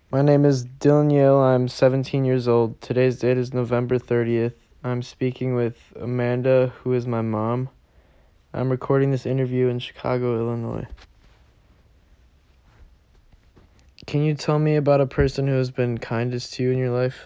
My name is Dylan Yale. I'm 17 years old. Today's date is November 30th. I'm speaking with Amanda, who is my mom. I'm recording this interview in Chicago, Illinois. Can you tell me about a person who has been kindest to you in your life?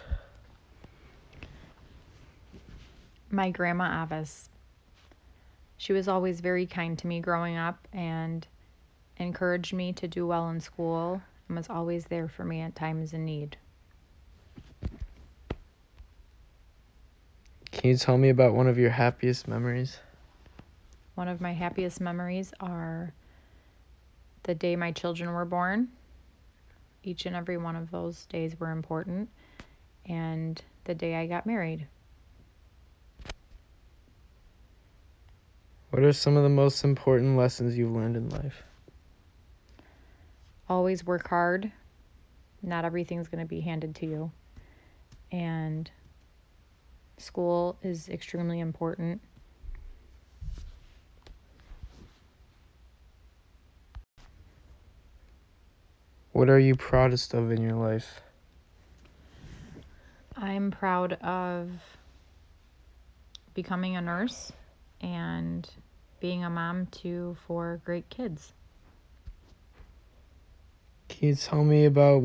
My grandma Avis. She was always very kind to me growing up and encouraged me to do well in school and was always there for me at times in need. Can you tell me about one of your happiest memories? One of my happiest memories are the day my children were born. Each and every one of those days were important, and the day I got married. What are some of the most important lessons you've learned in life? Always work hard. Not everything's going to be handed to you. And school is extremely important. What are you proudest of in your life? I'm proud of becoming a nurse and being a mom to 4 great kids. Can you tell me about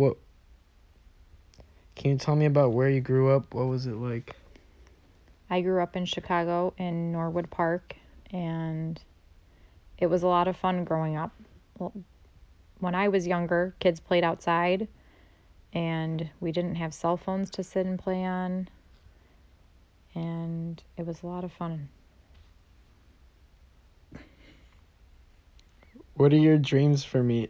where you grew up? What was it like? I grew up in Chicago in Norwood Park, and it was a lot of fun growing up. When I was younger, kids played outside, and we didn't have cell phones to sit and play on, and it was a lot of fun. What are your dreams for me?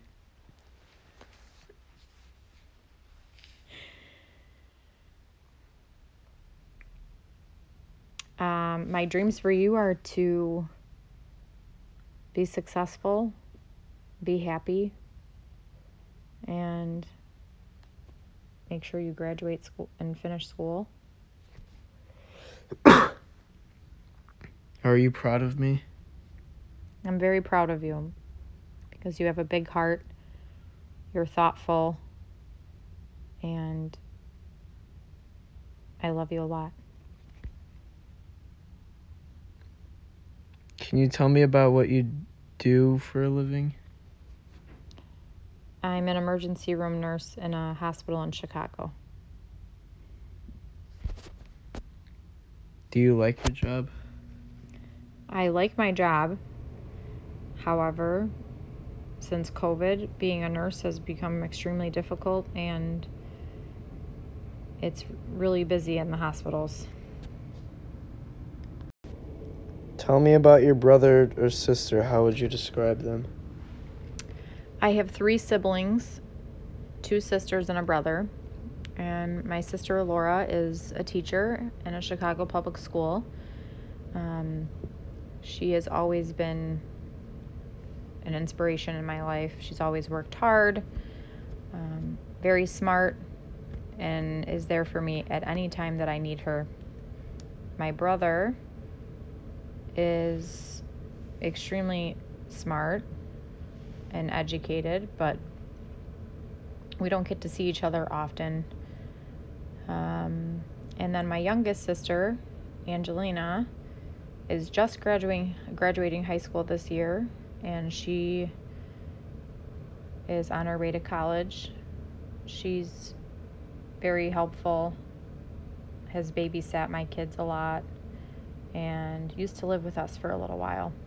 My dreams for you are to be successful, be happy, and make sure you graduate school and finish school. Are you proud of me? I'm very proud of you because you have a big heart, you're thoughtful, and I love you a lot. Can you tell me about what you do for a living? I'm an emergency room nurse in a hospital in Chicago. Do you like your job? I like my job. However, since COVID, being a nurse has become extremely difficult and it's really busy in the hospitals. Tell me about your brother or sister. How would you describe them? I have 3 siblings, 2 sisters and a brother. And my sister Laura is a teacher in a Chicago public school. She has always been an inspiration in my life. She's always worked hard, very smart, and is there for me at any time that I need her. My brother is extremely smart and educated, but we don't get to see each other often. And then my youngest sister, Angelina, is just graduating high school this year, and she is on her way to college. She's very helpful, has babysat my kids a lot, and used to live with us for a little while.